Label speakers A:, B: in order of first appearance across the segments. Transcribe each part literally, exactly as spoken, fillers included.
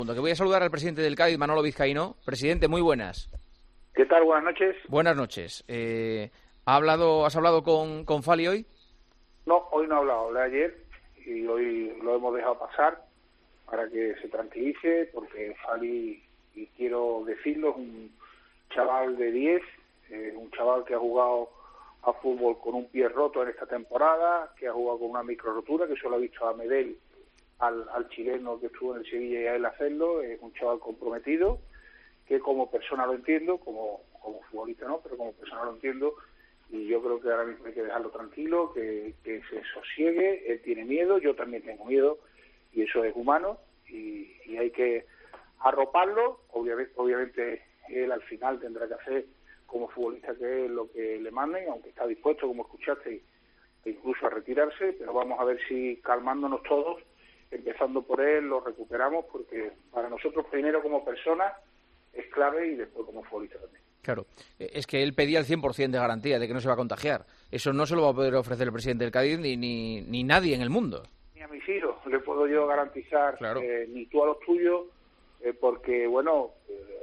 A: Que voy a saludar al presidente del Cádiz, Manolo Vizcaíno. Presidente, muy buenas.
B: ¿Qué tal? Buenas noches.
A: Buenas noches. Eh, ¿ha hablado, ¿Has hablado con, con Fali hoy?
B: No, hoy no he hablado, hablé ayer y hoy lo hemos dejado pasar para que se tranquilice, porque Fali, y quiero decirlo, es un chaval de diez, eh, un chaval que ha jugado a fútbol con un pie roto en esta temporada, que ha jugado con una micro rotura, que solo ha visto a Medel, al, al chileno que estuvo en el Sevilla, y a él hacerlo. Es un chaval comprometido, que como persona lo entiendo, como, como futbolista no, pero como persona lo entiendo, y yo creo que ahora mismo hay que dejarlo tranquilo, que, que se sosiegue. Él tiene miedo, yo también tengo miedo, y eso es humano, y, y hay que arroparlo. Obviamente, obviamente él al final tendrá que hacer como futbolista que es lo que le manden, aunque está dispuesto, como escuchaste, incluso a retirarse, pero vamos a ver si calmándonos todos, empezando por él, lo recuperamos, porque para nosotros primero como persona es clave y después como futbolista también.
A: Claro, es que él pedía el cien por ciento de garantía de que no se va a contagiar. Eso no se lo va a poder ofrecer el presidente del Cádiz ni, ni, ni nadie en el mundo.
B: Ni a mis hijos le puedo yo garantizar,
A: claro.
B: eh, ni tú a los tuyos, eh, porque bueno,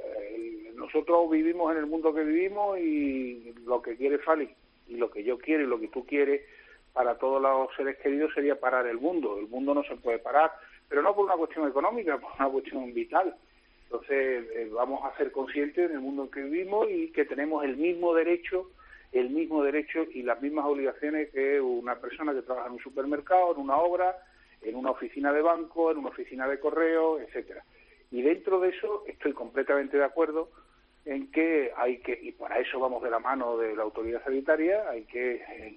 B: eh, nosotros vivimos en el mundo que vivimos, y lo que quiere Fali y lo que yo quiero y lo que tú quieres para todos los seres queridos sería parar el mundo. El mundo no se puede parar, pero no por una cuestión económica, por una cuestión vital. Entonces eh, vamos a ser conscientes del mundo en que vivimos y que tenemos el mismo derecho, el mismo derecho y las mismas obligaciones que una persona que trabaja en un supermercado, en una obra, en una oficina de banco, en una oficina de correo, etcétera. Y dentro de eso estoy completamente de acuerdo en que hay que, y para eso vamos de la mano de la autoridad sanitaria, hay que eh,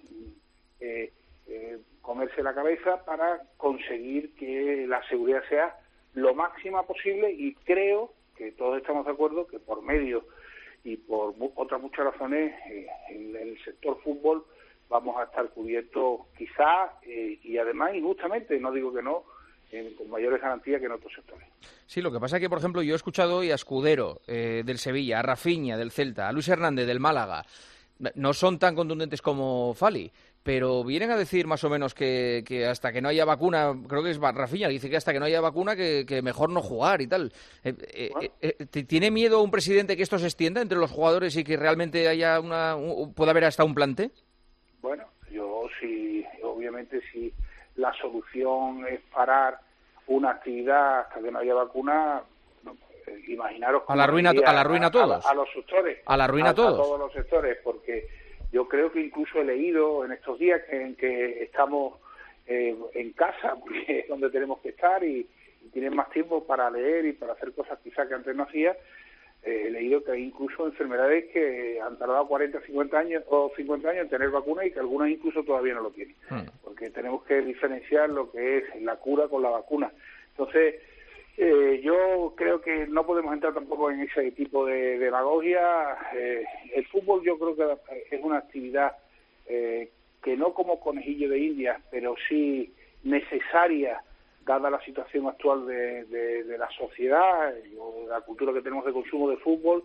B: eh, eh, comerse la cabeza para conseguir que la seguridad sea lo máxima posible, y creo que todos estamos de acuerdo que por medio y por mu- otras muchas razones eh, en el sector fútbol vamos a estar cubiertos quizá eh, y además injustamente, no digo que no, eh, con mayores garantías que en otros sectores.
A: Sí, lo que pasa es que, por ejemplo, yo he escuchado hoy a Escudero eh, del Sevilla, a Rafinha del Celta, a Luis Hernández del Málaga. No son tan contundentes como Fali, pero vienen a decir más o menos que, que hasta que no haya vacuna, creo que es Rafinha, dice que hasta que no haya vacuna que, que mejor no jugar y tal. Eh, eh,
B: Bueno.
A: eh, ¿Tiene miedo un presidente que esto se extienda entre los jugadores y que realmente haya una, un, pueda haber hasta un plante?
B: Bueno, yo sí, obviamente si la solución es parar una actividad hasta que no haya vacuna, no, eh, imaginaros
A: a la ruina, a la ruina a todos,
B: a, a los sectores,
A: a la ruina
B: a,
A: a todos,
B: a todos los sectores, porque yo creo que incluso he leído en estos días que, en que estamos eh, en casa, porque es donde tenemos que estar, y, y tienen más tiempo para leer y para hacer cosas quizás que antes no hacía. Eh, he leído que hay incluso enfermedades que han tardado cuarenta, cincuenta años o cincuenta años en tener vacuna, y que algunas incluso todavía no lo tienen, hmm. porque tenemos que diferenciar lo que es la cura con la vacuna. Entonces, eh, yo creo que no podemos entrar tampoco en ese tipo de demagogia. Eh, el fútbol yo creo que es una actividad eh, que no como conejillo de indias, pero sí necesaria, dada la situación actual de, de, de la sociedad o la cultura que tenemos de consumo de fútbol.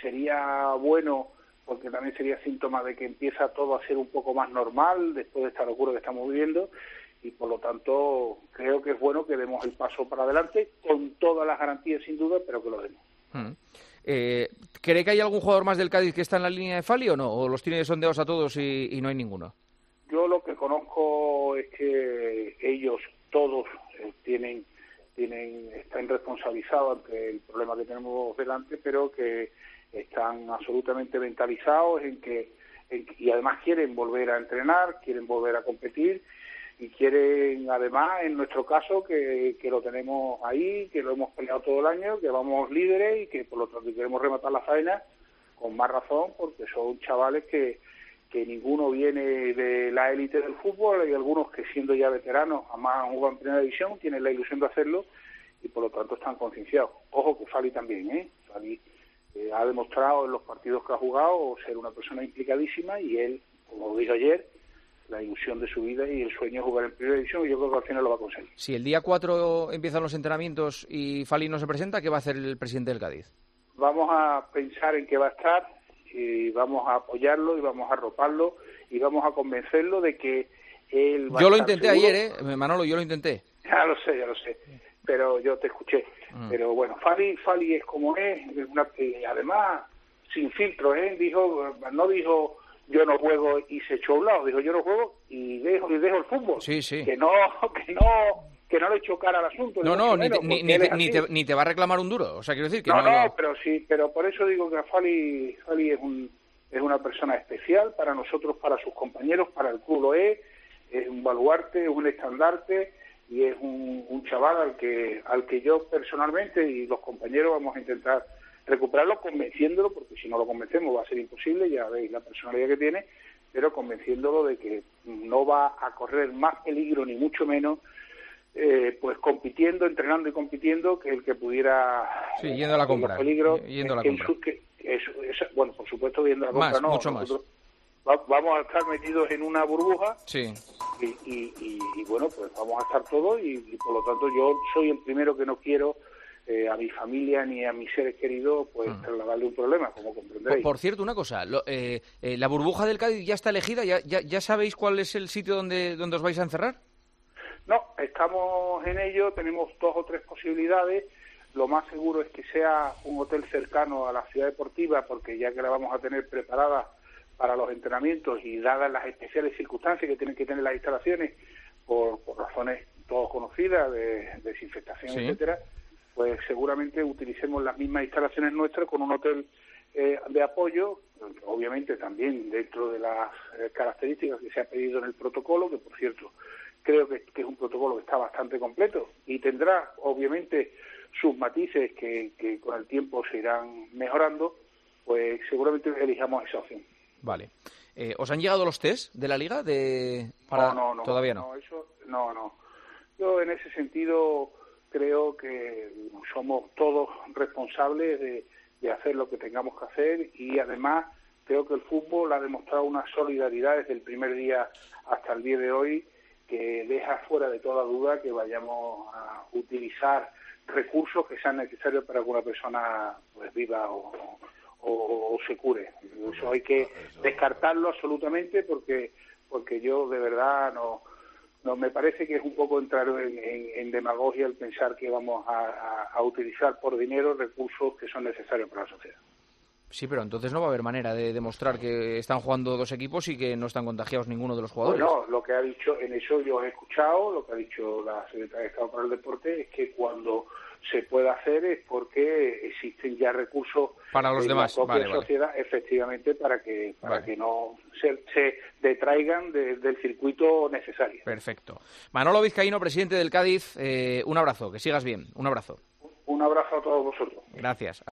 B: Sería bueno, porque también sería síntoma de que empieza todo a ser un poco más normal después de esta locura que estamos viviendo, y por lo tanto creo que es bueno que demos el paso para adelante con todas las garantías sin duda, pero que lo demos.
A: Hmm. Eh, ¿Cree que hay algún jugador más del Cádiz que está en la línea de Fali o no? ¿O los tiene sondeados a todos y, y no hay ninguno?
B: Yo lo que conozco es que ellos todos eh, tienen, tienen, están responsabilizados ante el problema que tenemos delante, pero que están absolutamente mentalizados en que, en que y además quieren volver a entrenar, quieren volver a competir, y quieren además, en nuestro caso, que, que lo tenemos ahí, que lo hemos peleado todo el año, que vamos líderes y que por lo tanto queremos rematar la faena con más razón, porque son chavales que que ninguno viene de la élite del fútbol. Hay algunos que, siendo ya veteranos, además han jugado en primera división, tienen la ilusión de hacerlo y por lo tanto están concienciados. Ojo que Fali también, ¿eh? Fali eh, ha demostrado en los partidos que ha jugado ser una persona implicadísima, y él, como dije ayer, la ilusión de su vida y el sueño de jugar en primera división, y yo creo que al final lo va a conseguir.
A: Si el día cuatro empiezan los entrenamientos y Fali no se presenta, ¿qué va a hacer el presidente del Cádiz?
B: Vamos a pensar en qué va a estar, y vamos a apoyarlo y vamos a arroparlo y vamos a convencerlo de que él va
A: yo
B: a
A: lo
B: estar
A: intenté
B: seguro.
A: ayer, ¿eh? Manolo, yo lo intenté.
B: Ya lo sé, ya lo sé. pero yo te escuché. Mm. Pero bueno, Fali, Fali es como es, es una, eh, además, sin filtros, ¿eh? Dijo, no dijo yo no juego y se echó a un lado, dijo yo no juego y dejo, y dejo el fútbol.
A: Sí, sí.
B: Que no, que no... que no le echo cara al asunto.
A: No, no, menos, ni, ni, ni, te, ni, te, ni te va a reclamar un duro. O sea, quiero decir que
B: no...
A: No,
B: no,
A: no,
B: pero sí, pero por eso digo que Fali, Fali es, un, es una persona especial para nosotros, para sus compañeros, para el club lo es, es un baluarte, es un estandarte y es un, un chaval al que, al que yo personalmente y los compañeros vamos a intentar recuperarlo convenciéndolo, porque si no lo convencemos va a ser imposible, ya veis la personalidad que tiene, pero convenciéndolo de que no va a correr más peligro ni mucho menos Eh, pues compitiendo, entrenando y compitiendo que el que pudiera
A: sí, yendo a la compra
B: peligros,
A: yendo a la
B: que,
A: compra
B: que, que eso, eso, bueno, por supuesto viendo la compra
A: más,
B: no,
A: mucho
B: nosotros
A: más.
B: Va, vamos a estar metidos en una burbuja
A: sí.
B: y, y, y, y bueno, pues vamos a estar todos y, y por lo tanto yo soy el primero que no quiero eh, a mi familia ni a mis seres queridos pues mm. trasladarle un problema, como comprenderéis.
A: Por, por cierto, una cosa, lo, eh, eh, la burbuja del Cádiz ya está elegida, ya, ya, ya sabéis cuál es el sitio donde, donde os vais a encerrar.
B: No, estamos en ello, tenemos dos o tres posibilidades. Lo más seguro es que sea un hotel cercano a la ciudad deportiva, porque ya que la vamos a tener preparada para los entrenamientos y dadas las especiales circunstancias que tienen que tener las instalaciones, por, por razones todas conocidas, de, de desinfectación, sí. etcétera, pues seguramente utilicemos las mismas instalaciones nuestras con un hotel eh, de apoyo, obviamente también dentro de las eh, características que se ha pedido en el protocolo, que por cierto creo que, que es un protocolo que está bastante completo y tendrá obviamente sus matices que, que con el tiempo se irán mejorando, pues seguramente elijamos esa opción.
A: Vale. Eh, ¿Os han llegado los test de la Liga? De... Para...
B: No, no, no.
A: Todavía no.
B: No, eso, no, no. Yo en ese sentido creo que somos todos responsables de, de hacer lo que tengamos que hacer y además creo que el fútbol ha demostrado una solidaridad desde el primer día hasta el día de hoy que deja fuera de toda duda que vayamos a utilizar recursos que sean necesarios para que una persona pues viva o, o, o se cure. Eso hay que descartarlo absolutamente porque porque yo de verdad no no me parece que es un poco entrar en, en, en demagogia el pensar que vamos a, a, a utilizar por dinero recursos que son necesarios para la sociedad.
A: Sí, pero entonces no va a haber manera de demostrar que están jugando dos equipos y que no están contagiados ninguno de los jugadores.
B: Bueno, lo que ha dicho, en eso yo he escuchado, lo que ha dicho la Secretaria de Estado para el Deporte es que cuando se pueda hacer es porque existen ya recursos
A: para los
B: en
A: demás.
B: la propia
A: vale,
B: sociedad,
A: vale.
B: efectivamente, para que para
A: vale.
B: que no se, se detraigan de, del circuito necesario.
A: Perfecto. Manolo Vizcaíno, presidente del Cádiz, eh, un abrazo, que sigas bien, un abrazo.
B: Un abrazo a todos vosotros.
A: Gracias.